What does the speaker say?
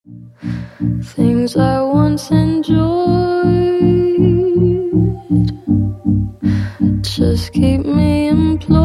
Things I once enjoyed just keep me employed.